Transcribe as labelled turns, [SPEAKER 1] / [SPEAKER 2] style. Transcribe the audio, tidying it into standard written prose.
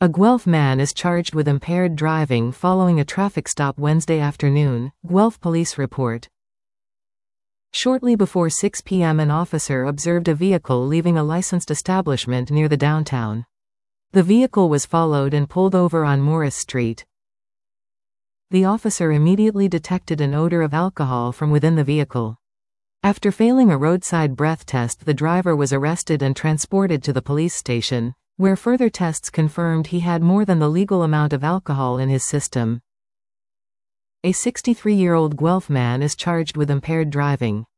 [SPEAKER 1] A Guelph man is charged with impaired driving following a traffic stop Wednesday afternoon, Guelph police report. Shortly before 6 p.m. an officer observed a vehicle leaving a licensed establishment near the downtown. The vehicle was followed and pulled over on Morris Street. The officer immediately detected an odor of alcohol from within the vehicle. After failing a roadside breath test, the driver was arrested and transported to the police station, where further tests confirmed he had more than the legal amount of alcohol in his system. A 63-year-old Guelph man is charged with impaired driving.